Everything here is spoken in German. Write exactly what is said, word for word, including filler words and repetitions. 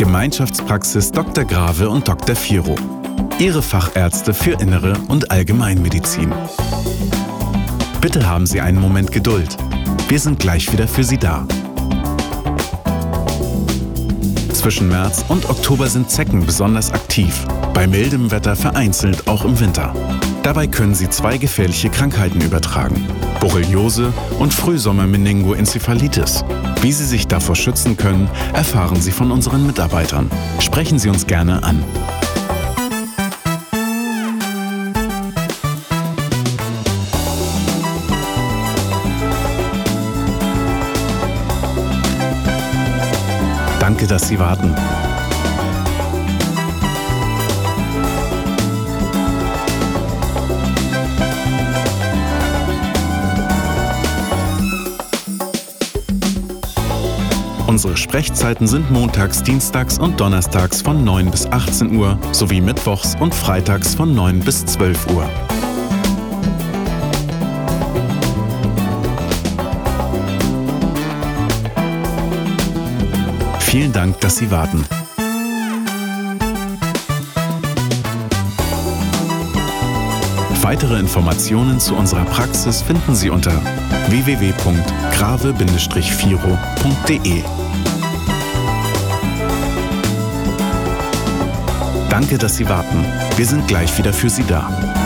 Gemeinschaftspraxis Doktor Grave und Doktor Firo. Ihre Fachärzte für Innere und Allgemeinmedizin. Bitte haben Sie einen Moment Geduld. Wir sind gleich wieder für Sie da. Zwischen März und Oktober sind Zecken besonders aktiv. Bei mildem Wetter vereinzelt auch im Winter. Dabei können sie zwei gefährliche Krankheiten übertragen: Borreliose und Frühsommer-Meningoenzephalitis. Wie Sie sich davor schützen können, erfahren Sie von unseren Mitarbeitern. Sprechen Sie uns gerne an. Danke, dass Sie warten. Unsere Sprechzeiten sind montags, dienstags und donnerstags von neun bis achtzehn Uhr sowie mittwochs und freitags von neun bis zwölf Uhr. Vielen Dank, dass Sie warten. Weitere Informationen zu unserer Praxis finden Sie unter w w w punkt grave Bindestrich firo punkt de. Danke, dass Sie warten. Wir sind gleich wieder für Sie da.